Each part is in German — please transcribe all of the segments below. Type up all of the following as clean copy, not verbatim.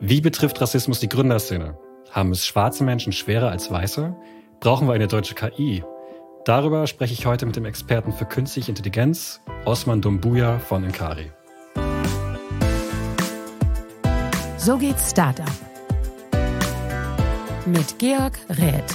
Wie betrifft Rassismus die Gründerszene? Haben es schwarze Menschen schwerer als weiße? Brauchen wir eine deutsche KI? Darüber spreche ich heute mit dem Experten für künstliche Intelligenz, Osman Doumbouya von Inkari. So geht's Startup. Mit Georg Räth.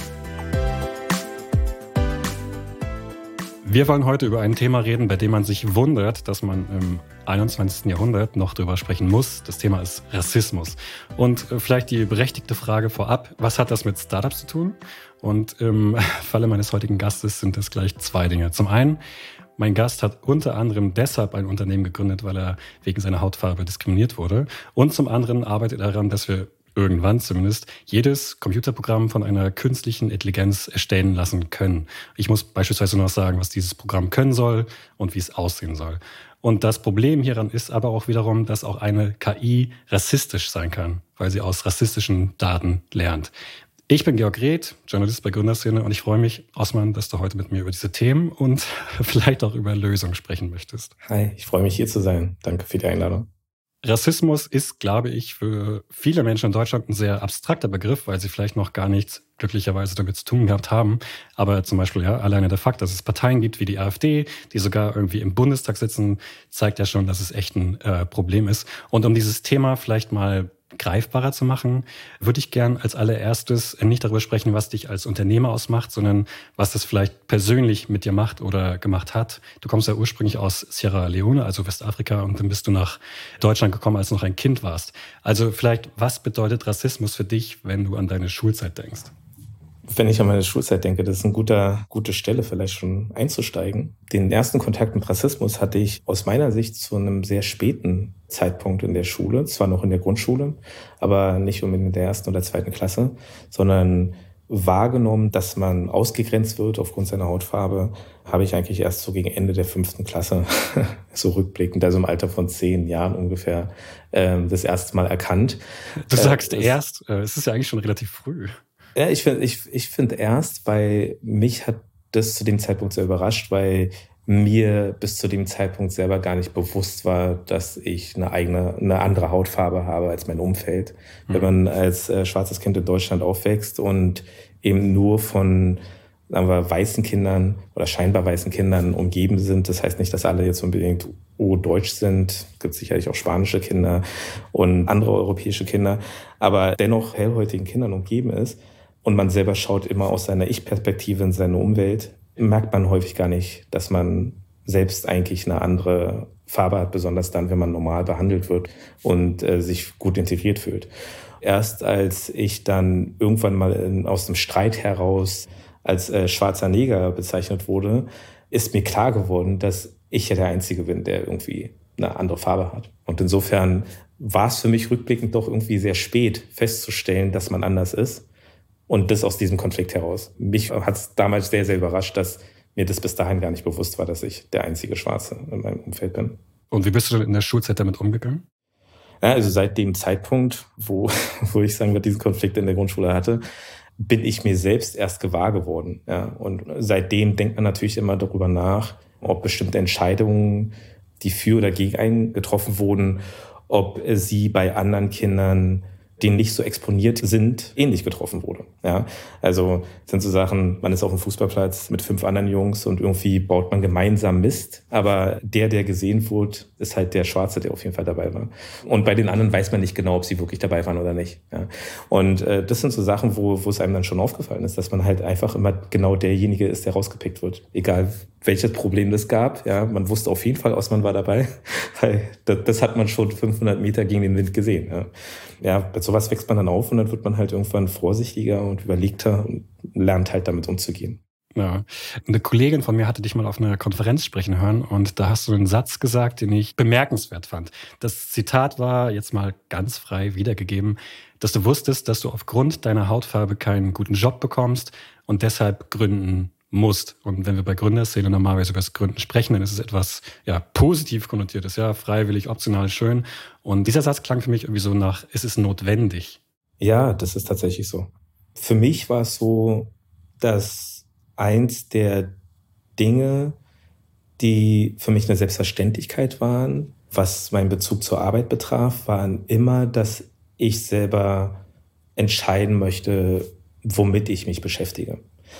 Wir wollen heute über ein Thema reden, bei dem man sich wundert, dass man im 21. Jahrhundert noch darüber sprechen muss. Das Thema ist Rassismus. Und vielleicht die berechtigte Frage vorab, was hat das mit Startups zu tun? Und im Falle meines heutigen Gastes sind das gleich zwei Dinge. Zum einen, mein Gast hat unter anderem deshalb ein Unternehmen gegründet, weil er wegen seiner Hautfarbe diskriminiert wurde. Und zum anderen arbeitet er daran, dass wir irgendwann zumindest jedes Computerprogramm von einer künstlichen Intelligenz erstellen lassen können. Ich muss beispielsweise noch sagen, was dieses Programm können soll und wie es aussehen soll. Und das Problem hieran ist aber auch wiederum, dass auch eine KI rassistisch sein kann, weil sie aus rassistischen Daten lernt. Ich bin Georg Räth, Journalist bei Gründerszene, und ich freue mich, Osman, dass du heute mit mir über diese Themen und vielleicht auch über Lösungen sprechen möchtest. Hi, ich freue mich, hier zu sein. Danke für die Einladung. Rassismus ist, glaube ich, für viele Menschen in Deutschland ein sehr abstrakter Begriff, weil sie vielleicht noch gar nichts glücklicherweise damit zu tun gehabt haben. Aber zum Beispiel alleine der Fakt, dass es Parteien gibt wie die AfD, die sogar irgendwie im Bundestag sitzen, zeigt ja schon, dass es echt ein Problem ist. Und um dieses Thema vielleicht mal greifbarer zu machen, würde ich gern als allererstes nicht darüber sprechen, was dich als Unternehmer ausmacht, sondern was das vielleicht persönlich mit dir macht oder gemacht hat. Du kommst ja ursprünglich aus Sierra Leone, also Westafrika, und dann bist du nach Deutschland gekommen, als du noch ein Kind warst. Also vielleicht, was bedeutet Rassismus für dich, wenn du an deine Schulzeit denkst? Wenn ich an meine Schulzeit denke, das ist eine gute Stelle, vielleicht schon einzusteigen. Den ersten Kontakt mit Rassismus hatte ich aus meiner Sicht zu einem sehr späten Zeitpunkt in der Schule, zwar noch in der Grundschule, aber nicht unbedingt in der 1. oder 2. Klasse, sondern wahrgenommen, dass man ausgegrenzt wird aufgrund seiner Hautfarbe, habe ich eigentlich erst so gegen Ende der 5. Klasse, so rückblickend, also im Alter von 10 Jahren ungefähr, das erste Mal erkannt. Du sagst erst, es ist ja eigentlich schon relativ früh. Ja, ich finde erst, weil mich hat das zu dem Zeitpunkt sehr überrascht, weil mir bis zu dem Zeitpunkt selber gar nicht bewusst war, dass ich eine andere Hautfarbe habe als mein Umfeld. Wenn man als schwarzes Kind in Deutschland aufwächst und eben nur von, sagen wir, weißen Kindern oder scheinbar weißen Kindern umgeben sind, das heißt nicht, dass alle jetzt unbedingt deutsch sind. Es gibt sicherlich auch spanische Kinder und andere europäische Kinder, aber dennoch hellhäutigen Kindern umgeben ist, und man selber schaut immer aus seiner Ich-Perspektive in seine Umwelt, merkt man häufig gar nicht, dass man selbst eigentlich eine andere Farbe hat, besonders dann, wenn man normal behandelt wird und sich gut integriert fühlt. Erst als ich dann irgendwann mal aus dem Streit heraus als schwarzer Neger bezeichnet wurde, ist mir klar geworden, dass ich ja der Einzige bin, der irgendwie eine andere Farbe hat. Und insofern war es für mich rückblickend doch irgendwie sehr spät festzustellen, dass man anders ist. Und das aus diesem Konflikt heraus. Mich hat es damals sehr, sehr überrascht, dass mir das bis dahin gar nicht bewusst war, dass ich der einzige Schwarze in meinem Umfeld bin. Und wie bist du denn in der Schulzeit damit umgegangen? Ja, also seit dem Zeitpunkt, wo ich sagen würde, diesen Konflikt in der Grundschule hatte, bin ich mir selbst erst gewahr geworden. Ja, und seitdem denkt man natürlich immer darüber nach, ob bestimmte Entscheidungen, die für oder gegen einen getroffen wurden, ob sie bei anderen Kindern, die nicht so exponiert sind, ähnlich getroffen wurde. Ja, also sind so Sachen, man ist auf dem Fußballplatz mit 5 anderen Jungs und irgendwie baut man gemeinsam Mist, aber der gesehen wurde, ist halt der Schwarze, der auf jeden Fall dabei war. Und bei den anderen weiß man nicht genau, ob sie wirklich dabei waren oder nicht. Ja. Und das sind so Sachen, wo es einem dann schon aufgefallen ist, dass man halt einfach immer genau derjenige ist, der rausgepickt wird. Egal, welches Problem das gab. Ja, man wusste auf jeden Fall, Osman war dabei, weil das hat man schon 500 Meter gegen den Wind gesehen. Ja, mit sowas wächst man dann auf und dann wird man halt irgendwann vorsichtiger und überlegter und lernt halt damit umzugehen. Ja, eine Kollegin von mir hatte dich mal auf einer Konferenz sprechen hören und da hast du einen Satz gesagt, den ich bemerkenswert fand. Das Zitat war jetzt mal ganz frei wiedergegeben, dass du wusstest, dass du aufgrund deiner Hautfarbe keinen guten Job bekommst und deshalb gründen musst. Und wenn wir bei Gründerszene normalerweise über das Gründen sprechen, dann ist es etwas positiv konnotiertes, freiwillig, optional, schön. Und dieser Satz klang für mich irgendwie so nach, es ist notwendig. Ja, das ist tatsächlich so. Für mich war es so, dass eins der Dinge, die für mich eine Selbstverständlichkeit waren, was meinen Bezug zur Arbeit betraf, waren immer, dass ich selber entscheiden möchte, womit ich mich beschäftige.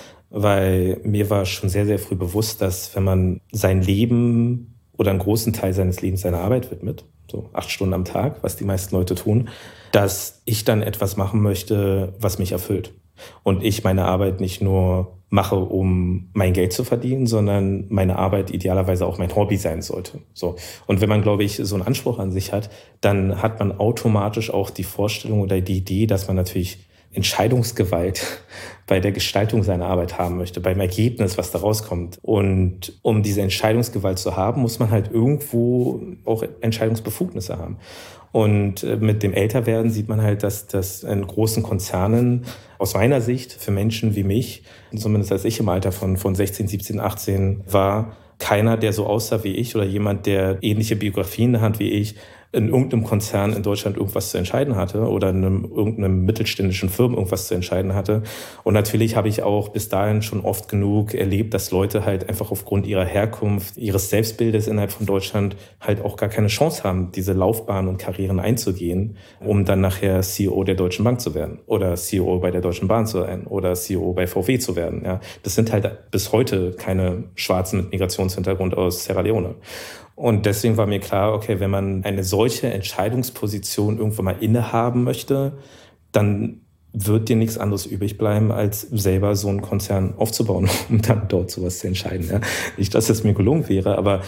Weil mir war schon sehr, sehr früh bewusst, dass wenn man sein Leben oder einen großen Teil seines Lebens seiner Arbeit widmet, so 8 Stunden am Tag, was die meisten Leute tun, dass ich dann etwas machen möchte, was mich erfüllt. Und ich meine Arbeit nicht nur mache, um mein Geld zu verdienen, sondern meine Arbeit idealerweise auch mein Hobby sein sollte. So. Und wenn man, glaube ich, so einen Anspruch an sich hat, dann hat man automatisch auch die Vorstellung oder die Idee, dass man natürlich Entscheidungsgewalt bei der Gestaltung seiner Arbeit haben möchte, beim Ergebnis, was da rauskommt. Und um diese Entscheidungsgewalt zu haben, muss man halt irgendwo auch Entscheidungsbefugnisse haben. Und mit dem Älterwerden sieht man halt, dass das in großen Konzernen aus meiner Sicht für Menschen wie mich, zumindest als ich im Alter von 16, 17, 18 war, keiner, der so aussah wie ich oder jemand, der ähnliche Biografien hat wie ich, in irgendeinem Konzern in Deutschland irgendwas zu entscheiden hatte oder in irgendeinem mittelständischen Firmen irgendwas zu entscheiden hatte. Und natürlich habe ich auch bis dahin schon oft genug erlebt, dass Leute halt einfach aufgrund ihrer Herkunft, ihres Selbstbildes innerhalb von Deutschland halt auch gar keine Chance haben, diese Laufbahn und Karrieren einzugehen, um dann nachher CEO der Deutschen Bank zu werden oder CEO bei der Deutschen Bahn zu sein oder CEO bei VW zu werden. Ja, das sind halt bis heute keine Schwarzen mit Migrationshintergrund aus Sierra Leone. Und deswegen war mir klar, okay, wenn man eine solche Entscheidungsposition irgendwann mal innehaben möchte, dann wird dir nichts anderes übrig bleiben, als selber so einen Konzern aufzubauen, um dann dort sowas zu entscheiden. Ja. Nicht, dass es mir gelungen wäre, aber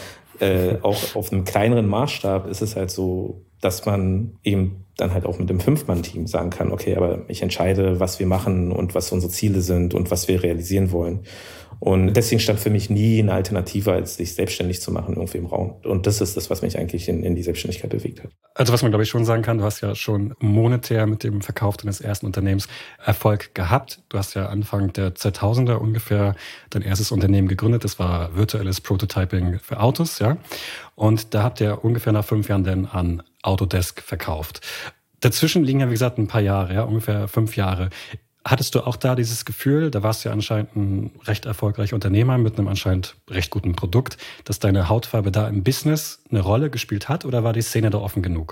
auch auf einem kleineren Maßstab ist es halt so, dass man eben dann halt auch mit dem 5-Mann-Team sagen kann, okay, aber ich entscheide, was wir machen und was unsere Ziele sind und was wir realisieren wollen. Und deswegen stand für mich nie eine Alternative, als sich selbstständig zu machen irgendwie im Raum. Und das ist das, was mich eigentlich in die Selbstständigkeit bewegt hat. Also was man, glaube ich, schon sagen kann, du hast ja schon monetär mit dem Verkauf deines ersten Unternehmens Erfolg gehabt. Du hast ja Anfang der 2000er ungefähr dein erstes Unternehmen gegründet. Das war virtuelles Prototyping für Autos, ja. Und da habt ihr ungefähr nach 5 Jahren dann an Autodesk verkauft. Dazwischen liegen ja, wie gesagt, ein paar Jahre, ja, ungefähr 5 Jahre. Hattest du auch da dieses Gefühl, da warst du ja anscheinend ein recht erfolgreicher Unternehmer mit einem anscheinend recht guten Produkt, dass deine Hautfarbe da im Business eine Rolle gespielt hat, oder war die Szene da offen genug?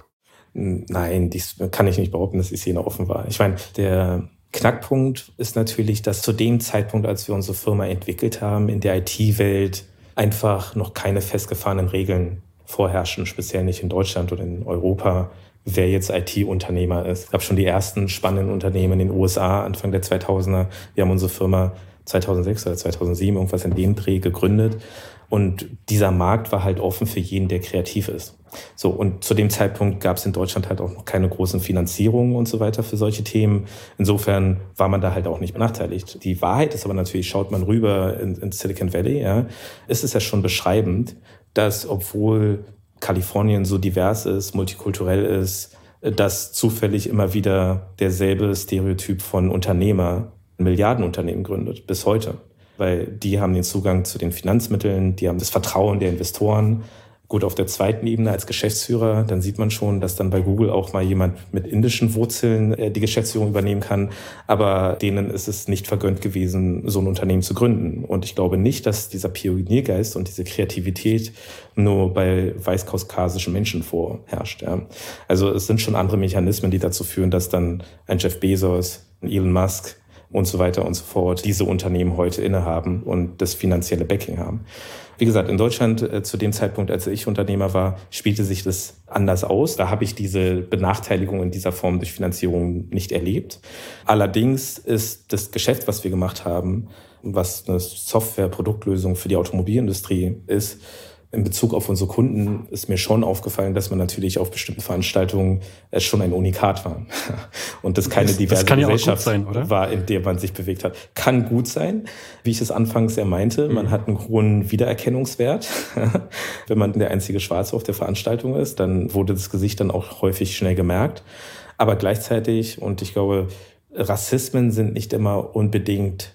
Nein, dies kann ich nicht behaupten, dass die Szene offen war. Ich meine, der Knackpunkt ist natürlich, dass zu dem Zeitpunkt, als wir unsere Firma entwickelt haben, in der IT-Welt einfach noch keine festgefahrenen Regeln vorherrschen, speziell nicht in Deutschland oder in Europa, wer jetzt IT-Unternehmer ist. Es gab schon die ersten spannenden Unternehmen in den USA Anfang der 2000er. Wir haben unsere Firma 2006 oder 2007 irgendwas in dem Dreh gegründet. Und dieser Markt war halt offen für jeden, der kreativ ist. So, und zu dem Zeitpunkt gab es in Deutschland halt auch noch keine großen Finanzierungen und so weiter für solche Themen. Insofern war man da halt auch nicht benachteiligt. Die Wahrheit ist aber natürlich, schaut man rüber in Silicon Valley, ja, ist es ja schon beschreibend, dass obwohl Kalifornien so divers ist, multikulturell ist, dass zufällig immer wieder derselbe Stereotyp von Unternehmer ein Milliardenunternehmen gründet, bis heute. Weil die haben den Zugang zu den Finanzmitteln, die haben das Vertrauen der Investoren. Gut, auf der zweiten Ebene als Geschäftsführer, dann sieht man schon, dass dann bei Google auch mal jemand mit indischen Wurzeln die Geschäftsführung übernehmen kann. Aber denen ist es nicht vergönnt gewesen, so ein Unternehmen zu gründen. Und ich glaube nicht, dass dieser Pioniergeist und diese Kreativität nur bei weißkaukasischen Menschen vorherrscht. Ja. Also es sind schon andere Mechanismen, die dazu führen, dass dann ein Jeff Bezos, ein Elon Musk und so weiter und so fort diese Unternehmen heute innehaben und das finanzielle Backing haben. Wie gesagt, in Deutschland zu dem Zeitpunkt, als ich Unternehmer war, spielte sich das anders aus. Da habe ich diese Benachteiligung in dieser Form durch Finanzierung nicht erlebt. Allerdings ist das Geschäft, was wir gemacht haben, was eine Software-Produktlösung für die Automobilindustrie ist, in Bezug auf unsere Kunden ist mir schon aufgefallen, dass man natürlich auf bestimmten Veranstaltungen schon ein Unikat war. Und das keine diverse Gesellschaft sein, oder? War, in der man sich bewegt hat. Kann gut sein, wie ich es anfangs ja meinte. Man hat einen hohen Wiedererkennungswert. Wenn man der einzige Schwarze auf der Veranstaltung ist, dann wurde das Gesicht dann auch häufig schnell gemerkt. Aber gleichzeitig, und ich glaube, Rassismen sind nicht immer unbedingt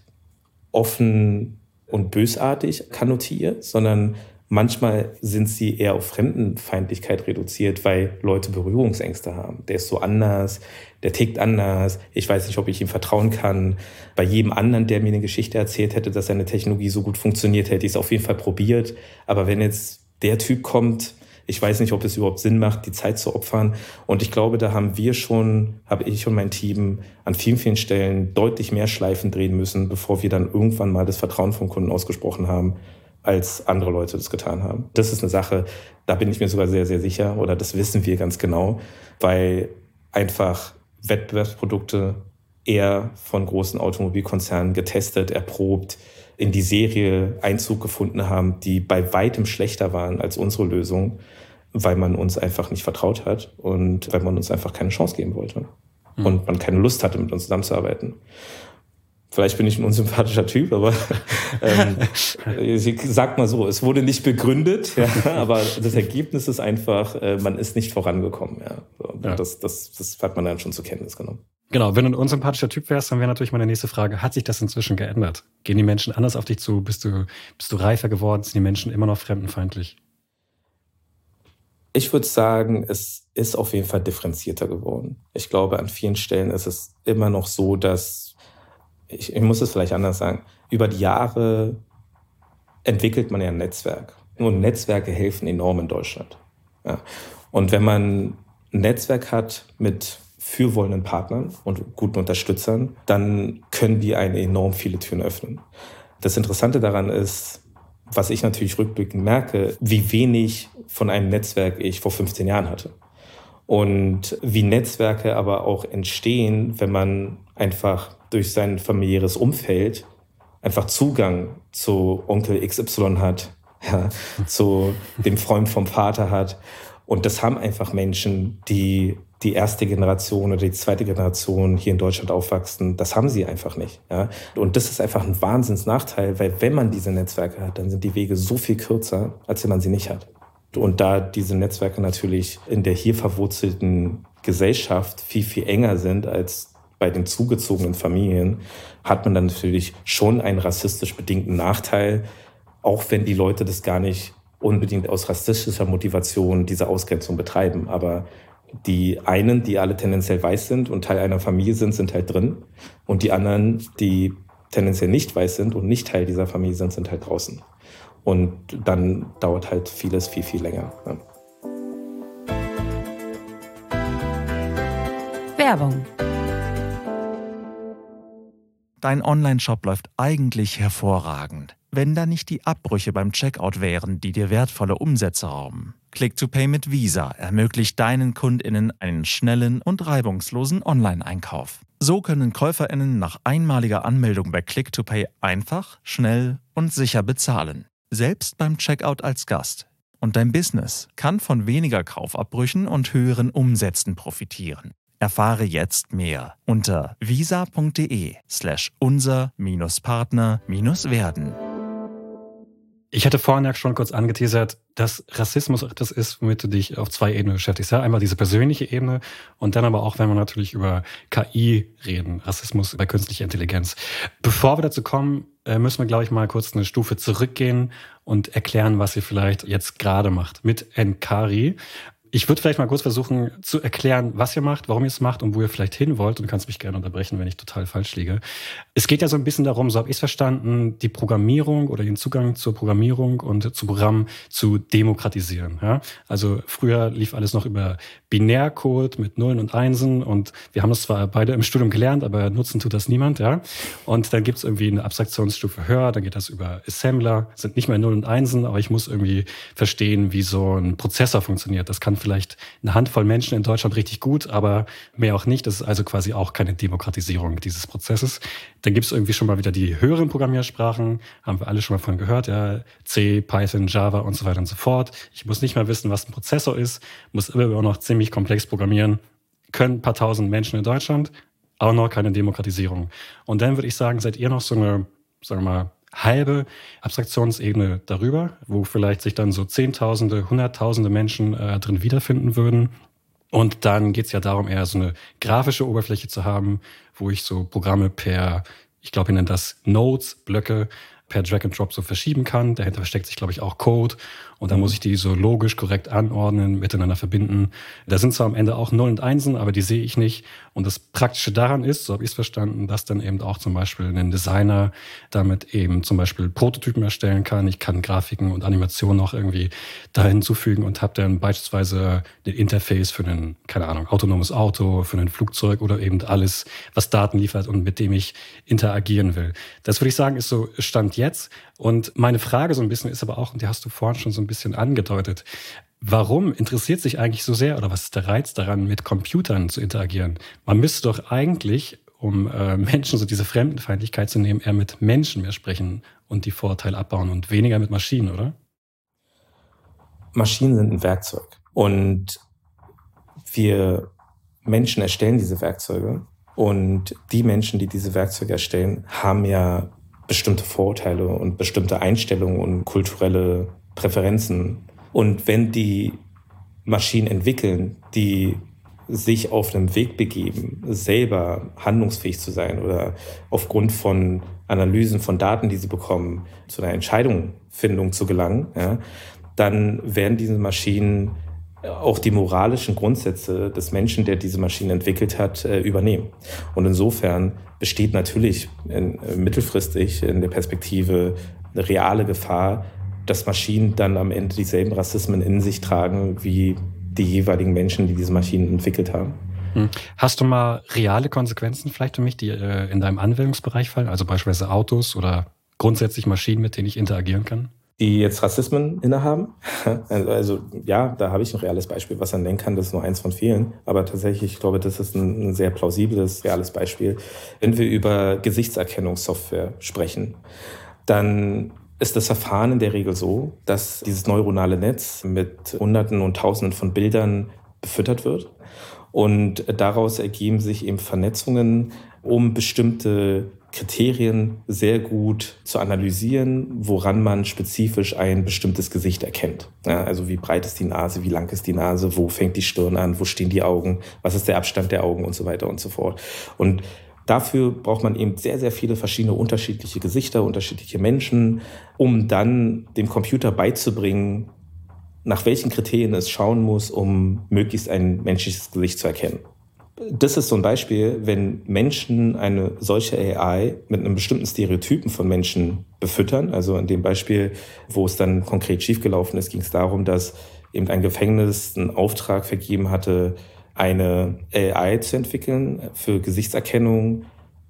offen und bösartig konnotiert, sondern manchmal sind sie eher auf Fremdenfeindlichkeit reduziert, weil Leute Berührungsängste haben. Der ist so anders, der tickt anders, ich weiß nicht, ob ich ihm vertrauen kann. Bei jedem anderen, der mir eine Geschichte erzählt hätte, dass seine Technologie so gut funktioniert, hätte ich es auf jeden Fall probiert. Aber wenn jetzt der Typ kommt, Ich weiß nicht, ob es überhaupt Sinn macht, die Zeit zu opfern. Und ich glaube, da habe ich und mein Team an vielen, vielen Stellen deutlich mehr Schleifen drehen müssen, bevor wir dann irgendwann mal das Vertrauen vom Kunden ausgesprochen haben, als andere Leute das getan haben. Das ist eine Sache, da bin ich mir sogar sehr, sehr sicher, oder das wissen wir ganz genau, weil einfach Wettbewerbsprodukte eher von großen Automobilkonzernen getestet, erprobt, in die Serie Einzug gefunden haben, die bei weitem schlechter waren als unsere Lösung, weil man uns einfach nicht vertraut hat und weil man uns einfach keine Chance geben wollte und man keine Lust hatte, mit uns zusammenzuarbeiten. Vielleicht bin ich ein unsympathischer Typ, aber ich sag mal so, es wurde nicht begründet, ja, aber das Ergebnis ist einfach, man ist nicht vorangekommen. Ja. So, ja. Das hat man dann schon zur Kenntnis genommen. Genau, wenn du ein unsympathischer Typ wärst, dann wäre natürlich meine nächste Frage, hat sich das inzwischen geändert? Gehen die Menschen anders auf dich zu? Bist du reifer geworden? Sind die Menschen immer noch fremdenfeindlich? Ich würde sagen, es ist auf jeden Fall differenzierter geworden. Ich glaube, an vielen Stellen ist es immer noch so, dass ich muss es vielleicht anders sagen. Über die Jahre entwickelt man ja ein Netzwerk. Nur Netzwerke helfen enorm in Deutschland. Ja. Und wenn man ein Netzwerk hat mit fürwollenden Partnern und guten Unterstützern, dann können die einen enorm viele Türen öffnen. Das Interessante daran ist, was ich natürlich rückblickend merke, wie wenig von einem Netzwerk ich vor 15 Jahren hatte. Und wie Netzwerke aber auch entstehen, wenn man einfach durch sein familiäres Umfeld einfach Zugang zu Onkel XY hat, ja, zu dem Freund vom Vater hat. Und das haben einfach Menschen, die die erste Generation oder die zweite Generation hier in Deutschland aufwachsen. Das haben sie einfach nicht. Ja. Und das ist einfach ein Wahnsinnsnachteil, weil wenn man diese Netzwerke hat, dann sind die Wege so viel kürzer, als wenn man sie nicht hat. Und da diese Netzwerke natürlich in der hier verwurzelten Gesellschaft viel, viel enger sind als bei den zugezogenen Familien, hat man dann natürlich schon einen rassistisch bedingten Nachteil, auch wenn die Leute das gar nicht unbedingt aus rassistischer Motivation diese Ausgrenzung betreiben. Aber die einen, die alle tendenziell weiß sind und Teil einer Familie sind, sind halt drin. Und die anderen, die tendenziell nicht weiß sind und nicht Teil dieser Familie sind, sind halt draußen. Und dann dauert halt vieles viel, viel länger. Ja. Werbung. Dein Online-Shop läuft eigentlich hervorragend, wenn da nicht die Abbrüche beim Checkout wären, die dir wertvolle Umsätze rauben. Click2Pay mit Visa ermöglicht deinen KundInnen einen schnellen und reibungslosen Online-Einkauf. So können KäuferInnen nach einmaliger Anmeldung bei Click2Pay einfach, schnell und sicher bezahlen. Selbst beim Checkout als Gast. Und dein Business kann von weniger Kaufabbrüchen und höheren Umsätzen profitieren. Erfahre jetzt mehr unter visa.de/unser-partner-werden. Ich hatte vorhin ja schon kurz angeteasert, dass Rassismus etwas ist, womit du dich auf zwei Ebenen beschäftigst. Ja? Einmal diese persönliche Ebene und dann aber auch, wenn wir natürlich über KI reden, Rassismus bei künstlicher Intelligenz. Bevor wir dazu kommen, müssen wir, glaube ich, mal kurz eine Stufe zurückgehen und erklären, was ihr vielleicht jetzt gerade macht mit Nkari. Ich würde vielleicht mal kurz versuchen zu erklären, was ihr macht, warum ihr es macht und wo ihr vielleicht hin wollt. Und du kannst mich gerne unterbrechen, wenn ich total falsch liege. Es geht ja so ein bisschen darum, so habe ich es verstanden, die Programmierung oder den Zugang zur Programmierung und zu Programmen zu demokratisieren. Ja? Also früher lief alles noch über Binärcode mit Nullen und Einsen und wir haben das zwar beide im Studium gelernt, aber nutzen tut das niemand. Ja? Und dann gibt es irgendwie eine Abstraktionsstufe höher, dann geht das über Assembler, sind nicht mehr Nullen und Einsen, aber ich muss irgendwie verstehen, wie so ein Prozessor funktioniert. Das kann vielleicht eine Handvoll Menschen in Deutschland richtig gut, aber mehr auch nicht. Das ist also quasi auch keine Demokratisierung dieses Prozesses. Dann gibt es irgendwie schon mal wieder die höheren Programmiersprachen, haben wir alle schon mal von gehört, ja, C, Python, Java und so weiter und so fort. Ich muss nicht mal wissen, was ein Prozessor ist, muss immer auch noch ziemlich komplex programmieren, können ein paar tausend Menschen in Deutschland, auch noch keine Demokratisierung. Und dann würde ich sagen, seid ihr noch so eine, sagen wir mal, halbe Abstraktionsebene darüber, wo vielleicht sich dann so Zehntausende, Hunderttausende Menschen drin wiederfinden würden. Und dann geht's ja darum, eher so eine grafische Oberfläche zu haben, wo ich so Programme per, ich glaube, ich nenne das Nodes, Blöcke, per Drag and Drop so verschieben kann. Dahinter versteckt sich, glaube ich, auch Code. Und dann muss ich die so logisch korrekt anordnen, miteinander verbinden. Da sind zwar am Ende auch Nullen und Einsen, aber die sehe ich nicht. Und das Praktische daran ist, so habe ich es verstanden, dass dann eben auch zum Beispiel ein Designer damit eben zum Beispiel Prototypen erstellen kann. Ich kann Grafiken und Animationen auch irgendwie da hinzufügen und habe dann beispielsweise ein Interface für ein, keine Ahnung, autonomes Auto, für ein Flugzeug oder eben alles, was Daten liefert und mit dem ich interagieren will. Das würde ich sagen, ist so Stand jetzt. Und meine Frage so ein bisschen ist aber auch, und die hast du vorhin schon so ein bisschen angedeutet, warum interessiert sich eigentlich so sehr oder was ist der Reiz daran, mit Computern zu interagieren? Man müsste doch eigentlich, um Menschen so diese Fremdenfeindlichkeit zu nehmen, eher mit Menschen mehr sprechen und die Vorurteile abbauen und weniger mit Maschinen, oder? Maschinen sind ein Werkzeug und wir Menschen erstellen diese Werkzeuge und die Menschen, die diese Werkzeuge erstellen, haben ja bestimmte Vorurteile und bestimmte Einstellungen und kulturelle Präferenzen. Und wenn die Maschinen entwickeln, die sich auf einem Weg begeben, selber handlungsfähig zu sein oder aufgrund von Analysen von Daten, die sie bekommen, zu einer Entscheidungsfindung zu gelangen, ja, dann werden diese Maschinen auch die moralischen Grundsätze des Menschen, der diese Maschinen entwickelt hat, übernehmen. Und insofern besteht natürlich mittelfristig in der Perspektive eine reale Gefahr, dass Maschinen dann am Ende dieselben Rassismen in sich tragen wie die jeweiligen Menschen, die diese Maschinen entwickelt haben. Hast du mal reale Konsequenzen vielleicht für mich, die in deinem Anwendungsbereich fallen? Also beispielsweise Autos oder grundsätzlich Maschinen, mit denen ich interagieren kann? Die jetzt Rassismen innehaben. Also ja, da habe ich ein reales Beispiel, was man nennen kann, das ist nur eins von vielen. Aber tatsächlich, ich glaube, das ist ein sehr plausibles, reales Beispiel. Wenn wir über Gesichtserkennungssoftware sprechen, dann ist das Verfahren in der Regel so, dass dieses neuronale Netz mit Hunderten und Tausenden von Bildern befüttert wird. Und daraus ergeben sich eben Vernetzungen, um bestimmte Kriterien sehr gut zu analysieren, woran man spezifisch ein bestimmtes Gesicht erkennt. Ja, also wie breit ist die Nase, wie lang ist die Nase, wo fängt die Stirn an, wo stehen die Augen, was ist der Abstand der Augen und so weiter und so fort. Und dafür braucht man eben sehr, sehr viele verschiedene unterschiedliche Gesichter, unterschiedliche Menschen, um dann dem Computer beizubringen, nach welchen Kriterien es schauen muss, um möglichst ein menschliches Gesicht zu erkennen. Das ist so ein Beispiel, wenn Menschen eine solche AI mit einem bestimmten Stereotypen von Menschen befüttern. Also in dem Beispiel, wo es dann konkret schiefgelaufen ist, ging es darum, dass eben ein Gefängnis einen Auftrag vergeben hatte, eine AI zu entwickeln für Gesichtserkennung,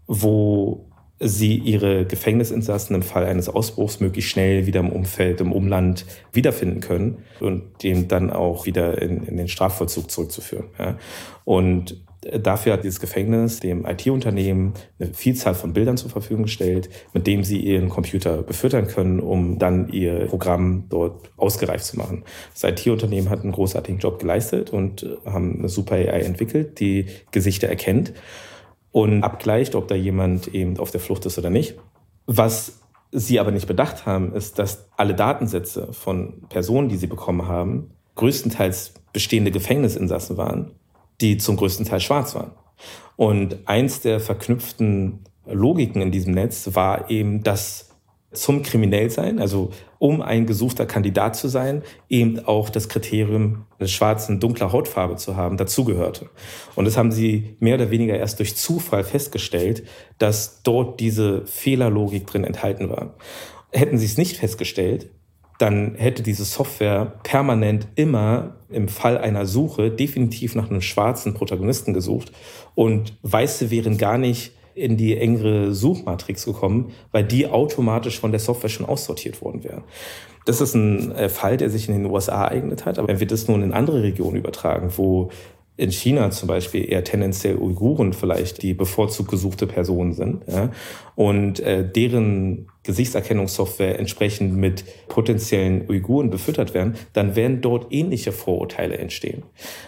wo sie ihre Gefängnisinsassen im Fall eines Ausbruchs möglichst schnell wieder im Umfeld, im Umland wiederfinden können und den dann auch wieder in den Strafvollzug zurückzuführen. Ja. Und dafür hat dieses Gefängnis dem IT-Unternehmen eine Vielzahl von Bildern zur Verfügung gestellt, mit dem sie ihren Computer befüttern können, um dann ihr Programm dort ausgereift zu machen. Das IT-Unternehmen hat einen großartigen Job geleistet und haben eine super AI entwickelt, die Gesichter erkennt und abgleicht, ob da jemand eben auf der Flucht ist oder nicht. Was sie aber nicht bedacht haben, ist, dass alle Datensätze von Personen, die sie bekommen haben, größtenteils bestehende Gefängnisinsassen waren, die zum größten Teil schwarz waren. Und eins der verknüpften Logiken in diesem Netz war eben, dass zum Kriminellsein, also um ein gesuchter Kandidat zu sein, eben auch das Kriterium des schwarzen, dunkler Hautfarbe zu haben, dazugehörte. Und das haben sie mehr oder weniger erst durch Zufall festgestellt, dass dort diese Fehlerlogik drin enthalten war. Hätten sie es nicht festgestellt, dann hätte diese Software permanent immer im Fall einer Suche definitiv nach einem schwarzen Protagonisten gesucht und Weiße wären gar nicht in die engere Suchmatrix gekommen, weil die automatisch von der Software schon aussortiert worden wären. Das ist ein Fall, der sich in den USA ereignet hat, aber wenn wir das nun in andere Regionen übertragen, wo in China zum Beispiel eher tendenziell Uiguren vielleicht die bevorzugt gesuchte Personen sind, ja, und deren Gesichtserkennungssoftware entsprechend mit potenziellen Uiguren befüttert werden, dann werden dort ähnliche Vorurteile entstehen.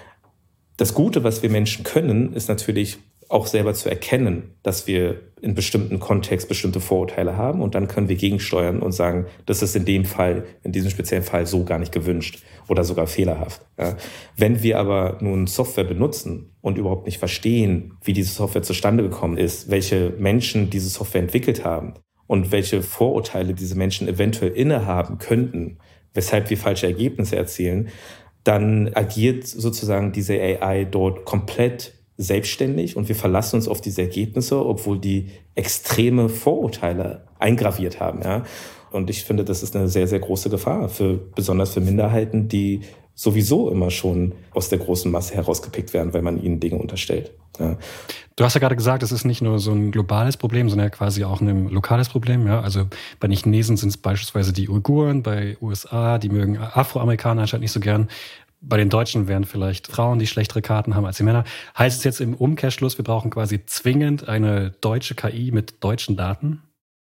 Das Gute, was wir Menschen können, ist natürlich auch selber zu erkennen, dass wir in bestimmten Kontext bestimmte Vorurteile haben und dann können wir gegensteuern und sagen, das ist in dem Fall, in diesem speziellen Fall so gar nicht gewünscht oder sogar fehlerhaft. Ja. Wenn wir aber nun Software benutzen und überhaupt nicht verstehen, wie diese Software zustande gekommen ist, welche Menschen diese Software entwickelt haben und welche Vorurteile diese Menschen eventuell innehaben könnten, weshalb wir falsche Ergebnisse erzielen, dann agiert sozusagen diese AI dort komplett selbstständig und wir verlassen uns auf diese Ergebnisse, obwohl die extreme Vorurteile eingraviert haben. Ja? Und ich finde, das ist eine sehr, sehr große Gefahr, besonders für Minderheiten, die sowieso immer schon aus der großen Masse herausgepickt werden, weil man ihnen Dinge unterstellt. Ja. Du hast ja gerade gesagt, es ist nicht nur so ein globales Problem, sondern quasi auch ein lokales Problem. Ja? Also bei den Chinesen sind es beispielsweise die Uiguren, bei USA, die mögen Afroamerikaner anscheinend nicht so gern. Bei den Deutschen wären vielleicht Frauen, die schlechtere Karten haben als die Männer. Heißt es jetzt im Umkehrschluss, wir brauchen quasi zwingend eine deutsche KI mit deutschen Daten?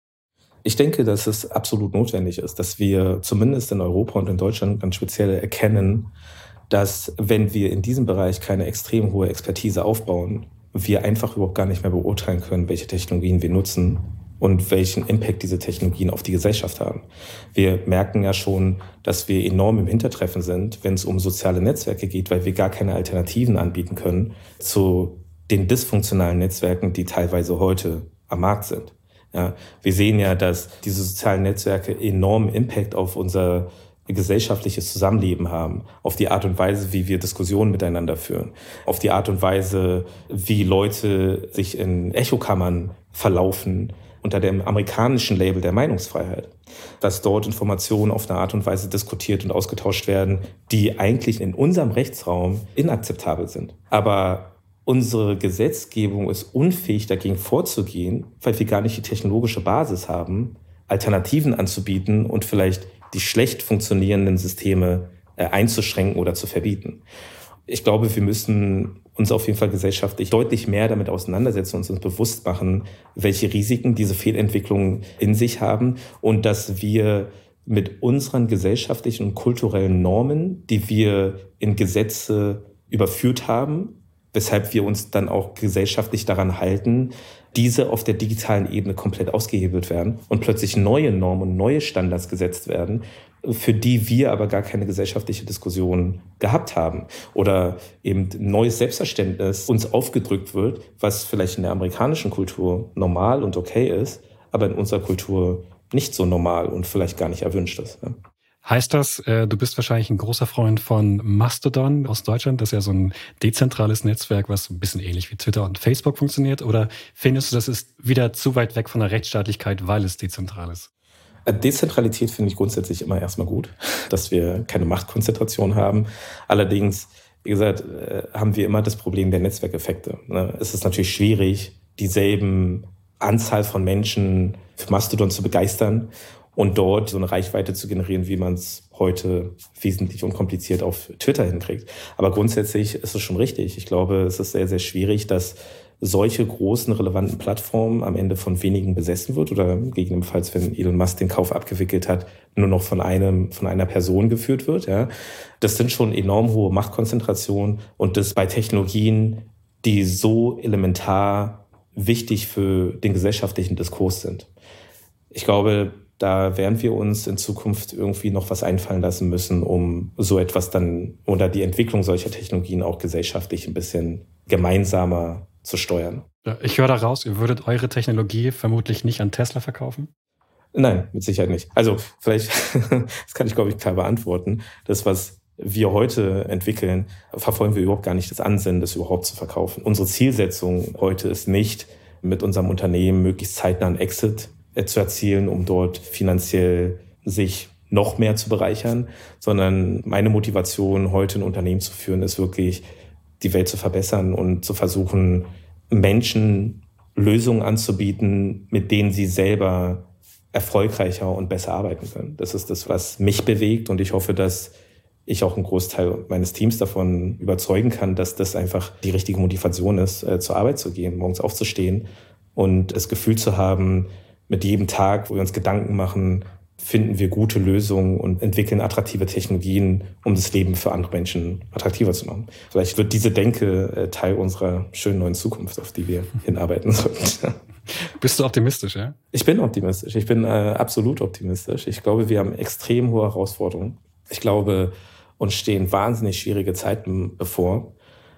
Ich denke, dass es absolut notwendig ist, dass wir zumindest in Europa und in Deutschland ganz speziell erkennen, dass wenn wir in diesem Bereich keine extrem hohe Expertise aufbauen, wir einfach überhaupt gar nicht mehr beurteilen können, welche Technologien wir nutzen und welchen Impact diese Technologien auf die Gesellschaft haben. Wir merken ja schon, dass wir enorm im Hintertreffen sind, wenn es um soziale Netzwerke geht, weil wir gar keine Alternativen anbieten können zu den dysfunktionalen Netzwerken, die teilweise heute am Markt sind. Ja, wir sehen ja, dass diese sozialen Netzwerke enormen Impact auf unser gesellschaftliches Zusammenleben haben, auf die Art und Weise, wie wir Diskussionen miteinander führen, auf die Art und Weise, wie Leute sich in Echokammern verlaufen unter dem amerikanischen Label der Meinungsfreiheit, dass dort Informationen auf eine Art und Weise diskutiert und ausgetauscht werden, die eigentlich in unserem Rechtsraum inakzeptabel sind. Aber unsere Gesetzgebung ist unfähig, dagegen vorzugehen, weil wir gar nicht die technologische Basis haben, Alternativen anzubieten und vielleicht die schlecht funktionierenden Systeme einzuschränken oder zu verbieten. Ich glaube, wir müssen uns auf jeden Fall gesellschaftlich deutlich mehr damit auseinandersetzen und uns bewusst machen, welche Risiken diese Fehlentwicklungen in sich haben und dass wir mit unseren gesellschaftlichen und kulturellen Normen, die wir in Gesetze überführt haben, weshalb wir uns dann auch gesellschaftlich daran halten, diese auf der digitalen Ebene komplett ausgehebelt werden und plötzlich neue Normen und neue Standards gesetzt werden, für die wir aber gar keine gesellschaftliche Diskussion gehabt haben. Oder eben neues Selbstverständnis uns aufgedrückt wird, was vielleicht in der amerikanischen Kultur normal und okay ist, aber in unserer Kultur nicht so normal und vielleicht gar nicht erwünscht ist. Ja. Heißt das, du bist wahrscheinlich ein großer Freund von Mastodon aus Deutschland? Das ist ja so ein dezentrales Netzwerk, was ein bisschen ähnlich wie Twitter und Facebook funktioniert. Oder findest du, das ist wieder zu weit weg von der Rechtsstaatlichkeit, weil es dezentral ist? Dezentralität finde ich grundsätzlich immer erstmal gut, dass wir keine Machtkonzentration haben. Allerdings, wie gesagt, haben wir immer das Problem der Netzwerkeffekte. Es ist natürlich schwierig, dieselben Anzahl von Menschen für Mastodon zu begeistern und dort so eine Reichweite zu generieren, wie man es heute wesentlich unkompliziert auf Twitter hinkriegt. Aber grundsätzlich ist es schon richtig. Ich glaube, es ist sehr, sehr schwierig, dass solche großen, relevanten Plattformen am Ende von wenigen besessen wird oder gegebenenfalls, wenn Elon Musk den Kauf abgewickelt hat, nur noch von einer Person geführt wird. Ja. Das sind schon enorm hohe Machtkonzentrationen und das bei Technologien, die so elementar wichtig für den gesellschaftlichen Diskurs sind. Ich glaube, da werden wir uns in Zukunft irgendwie noch was einfallen lassen müssen, um so etwas dann oder die Entwicklung solcher Technologien auch gesellschaftlich ein bisschen gemeinsamer zu steuern. Ja, ich höre da raus, ihr würdet eure Technologie vermutlich nicht an Tesla verkaufen? Nein, mit Sicherheit nicht. Also vielleicht, das kann ich glaube ich klar beantworten, das, was wir heute entwickeln, verfolgen wir überhaupt gar nicht das Ansinnen, das überhaupt zu verkaufen. Unsere Zielsetzung heute ist nicht, mit unserem Unternehmen möglichst zeitnah einen Exit zu erzielen, um dort finanziell sich noch mehr zu bereichern, sondern meine Motivation, heute ein Unternehmen zu führen, ist wirklich, die Welt zu verbessern und zu versuchen, Menschen Lösungen anzubieten, mit denen sie selber erfolgreicher und besser arbeiten können. Das ist das, was mich bewegt und ich hoffe, dass ich auch einen Großteil meines Teams davon überzeugen kann, dass das einfach die richtige Motivation ist, zur Arbeit zu gehen, morgens aufzustehen und das Gefühl zu haben, mit jedem Tag, wo wir uns Gedanken machen, finden wir gute Lösungen und entwickeln attraktive Technologien, um das Leben für andere Menschen attraktiver zu machen. Vielleicht wird diese Denke Teil unserer schönen neuen Zukunft, auf die wir hinarbeiten sollten. Bist du optimistisch, ja? Ich bin optimistisch. Ich bin absolut optimistisch. Ich glaube, wir haben extrem hohe Herausforderungen. Ich glaube, uns stehen wahnsinnig schwierige Zeiten bevor.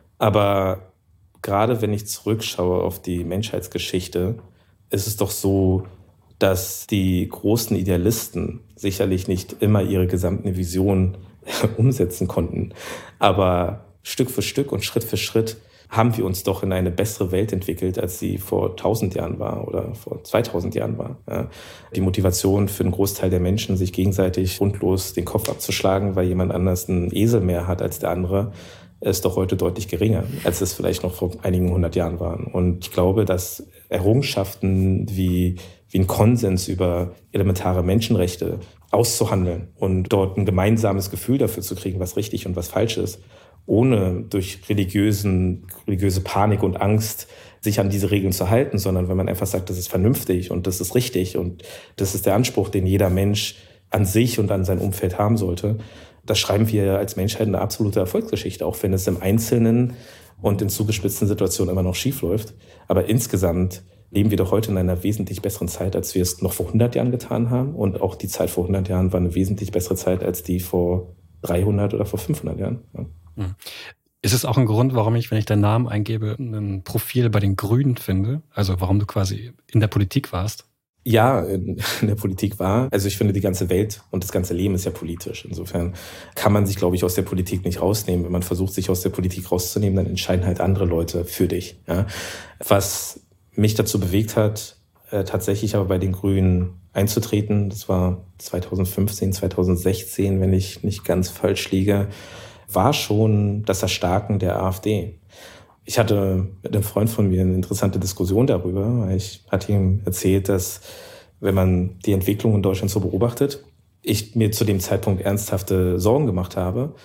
Aber gerade wenn ich zurückschaue auf die Menschheitsgeschichte, ist es doch so, dass die großen Idealisten sicherlich nicht immer ihre gesamte Vision umsetzen konnten. Aber Stück für Stück und Schritt für Schritt haben wir uns doch in eine bessere Welt entwickelt, als sie vor 1000 Jahren war oder vor 2000 Jahren war. Ja. Die Motivation für einen Großteil der Menschen, sich gegenseitig grundlos den Kopf abzuschlagen, weil jemand anders einen Esel mehr hat als der andere, ist doch heute deutlich geringer, als es vielleicht noch vor einigen 100 Jahren waren. Und ich glaube, dass Errungenschaften wie ein Konsens über elementare Menschenrechte auszuhandeln und dort ein gemeinsames Gefühl dafür zu kriegen, was richtig und was falsch ist, ohne durch religiöse Panik und Angst sich an diese Regeln zu halten, sondern wenn man einfach sagt, das ist vernünftig und das ist richtig und das ist der Anspruch, den jeder Mensch an sich und an sein Umfeld haben sollte. Das schreiben wir als Menschheit eine absolute Erfolgsgeschichte, auch wenn es im Einzelnen und in zugespitzten Situationen immer noch schief läuft. Aber insgesamt leben wir doch heute in einer wesentlich besseren Zeit, als wir es noch vor 100 Jahren getan haben. Und auch die Zeit vor 100 Jahren war eine wesentlich bessere Zeit als die vor 300 oder vor 500 Jahren. Ja. Ist es auch ein Grund, warum ich, wenn ich deinen Namen eingebe, ein Profil bei den Grünen finde? Also warum du quasi in der Politik warst? Ja, in der Politik war. Also ich finde, die ganze Welt und das ganze Leben ist ja politisch. Insofern kann man sich, glaube ich, aus der Politik nicht rausnehmen. Wenn man versucht, sich aus der Politik rauszunehmen, dann entscheiden halt andere Leute für dich. Ja. Was mich dazu bewegt hat, tatsächlich aber bei den Grünen einzutreten, das war 2015, 2016, wenn ich nicht ganz falsch liege, war schon das Erstarken der AfD. Ich hatte mit einem Freund von mir eine interessante Diskussion darüber. Ich hatte ihm erzählt, dass, wenn man die Entwicklung in Deutschland so beobachtet, ich mir zu dem Zeitpunkt ernsthafte Sorgen gemacht habe.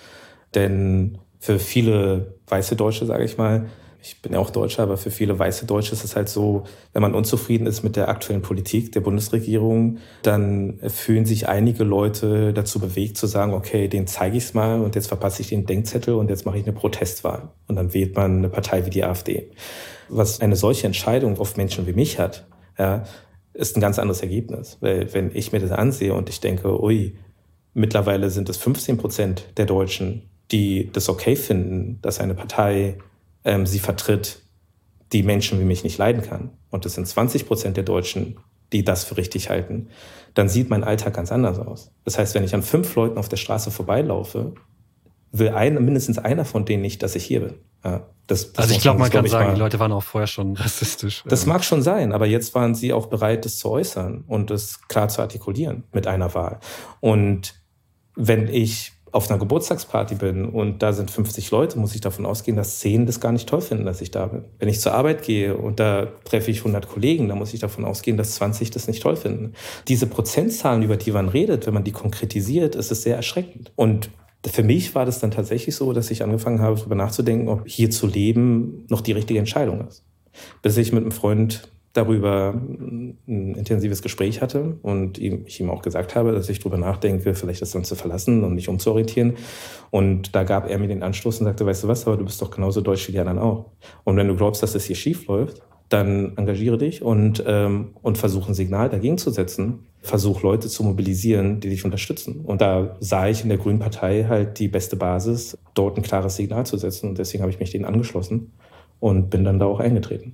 Denn für viele weiße Deutsche, sage ich mal, ich bin ja auch Deutscher, aber für viele weiße Deutsche ist es halt so, wenn man unzufrieden ist mit der aktuellen Politik der Bundesregierung, dann fühlen sich einige Leute dazu bewegt zu sagen, okay, den zeige ich es mal und jetzt verpasse ich den Denkzettel und jetzt mache ich eine Protestwahl. Und dann wählt man eine Partei wie die AfD. Was eine solche Entscheidung auf Menschen wie mich hat, ja, ist ein ganz anderes Ergebnis. Weil wenn ich mir das ansehe und ich denke, ui, mittlerweile sind es 15% der Deutschen, die das okay finden, dass eine Partei sie vertritt, die Menschen wie mich nicht leiden kann. Und es sind 20% der Deutschen, die das für richtig halten. Dann sieht mein Alltag ganz anders aus. Das heißt, wenn ich an 5 Leuten auf der Straße vorbeilaufe, will mindestens einer von denen nicht, dass ich hier bin. Ja, also ich glaube, man kann sagen, die Leute waren auch vorher schon rassistisch. Das mag schon sein, aber jetzt waren sie auch bereit, das zu äußern und das klar zu artikulieren mit einer Wahl. Und wenn ich auf einer Geburtstagsparty bin und da sind 50 Leute, muss ich davon ausgehen, dass 10 das gar nicht toll finden, dass ich da bin. Wenn ich zur Arbeit gehe und da treffe ich 100 Kollegen, dann muss ich davon ausgehen, dass 20 das nicht toll finden. Diese Prozentzahlen, über die man redet, wenn man die konkretisiert, ist es sehr erschreckend. Und für mich war das dann tatsächlich so, dass ich angefangen habe, darüber nachzudenken, ob hier zu leben noch die richtige Entscheidung ist. Bis ich mit einem Freund darüber ein intensives Gespräch hatte und ich ihm auch gesagt habe, dass ich darüber nachdenke, vielleicht das Land zu verlassen und mich umzuorientieren. Und da gab er mir den Anstoß und sagte, weißt du was, aber du bist doch genauso deutsch wie die anderen auch. Und wenn du glaubst, dass das hier schief läuft, dann engagiere dich und versuch ein Signal dagegen zu setzen. Versuch Leute zu mobilisieren, die dich unterstützen. Und da sah ich in der Grünen Partei halt die beste Basis, dort ein klares Signal zu setzen. Und deswegen habe ich mich denen angeschlossen und bin dann da auch eingetreten.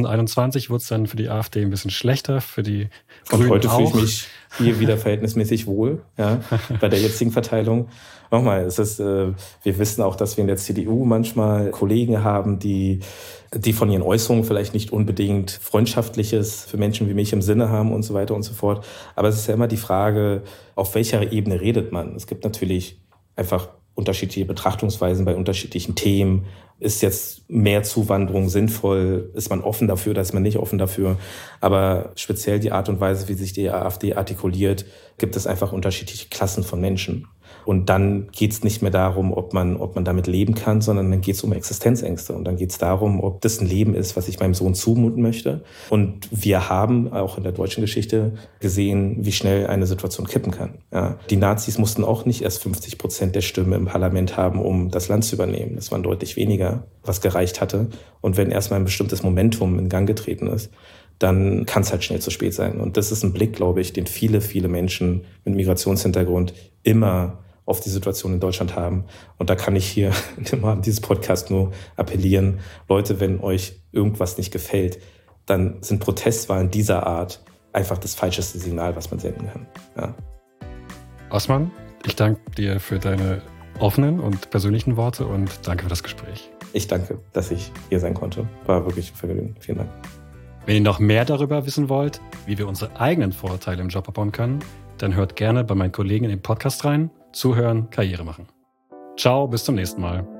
2021 wurde es dann für die AfD ein bisschen schlechter, für die Grünen und heute auch. Fühle ich mich hier wieder verhältnismäßig wohl, ja, bei der jetzigen Verteilung. Nochmal, wir wissen auch, dass wir in der CDU manchmal Kollegen haben, die von ihren Äußerungen vielleicht nicht unbedingt Freundschaftliches für Menschen wie mich im Sinne haben und so weiter und so fort. Aber es ist ja immer die Frage, auf welcher Ebene redet man? Es gibt natürlich einfach unterschiedliche Betrachtungsweisen bei unterschiedlichen Themen. Ist jetzt mehr Zuwanderung sinnvoll? Ist man offen dafür oder ist man nicht offen dafür? Aber speziell die Art und Weise, wie sich die AfD artikuliert, gibt es einfach unterschiedliche Klassen von Menschen. Und dann geht es nicht mehr darum, ob man damit leben kann, sondern dann geht es um Existenzängste. Und dann geht es darum, ob das ein Leben ist, was ich meinem Sohn zumuten möchte. Und wir haben auch in der deutschen Geschichte gesehen, wie schnell eine Situation kippen kann. Ja. Die Nazis mussten auch nicht erst 50% der Stimmen im Parlament haben, um das Land zu übernehmen. Das waren deutlich weniger, was gereicht hatte. Und wenn erstmal ein bestimmtes Momentum in Gang getreten ist, dann kann es halt schnell zu spät sein. Und das ist ein Blick, glaube ich, den viele, viele Menschen mit Migrationshintergrund immer auf die Situation in Deutschland haben. Und da kann ich hier im Rahmen dieses Podcasts nur appellieren, Leute, wenn euch irgendwas nicht gefällt, dann sind Protestwahlen dieser Art einfach das falscheste Signal, was man senden kann. Ja. Osman, ich danke dir für deine offenen und persönlichen Worte und danke für das Gespräch. Ich danke, dass ich hier sein konnte. War wirklich ein Vergnügen. Vielen Dank. Wenn ihr noch mehr darüber wissen wollt, wie wir unsere eigenen Vorurteile im Job abbauen können, dann hört gerne bei meinen Kollegen in den Podcast rein. Zuhören, Karriere machen. Ciao, bis zum nächsten Mal.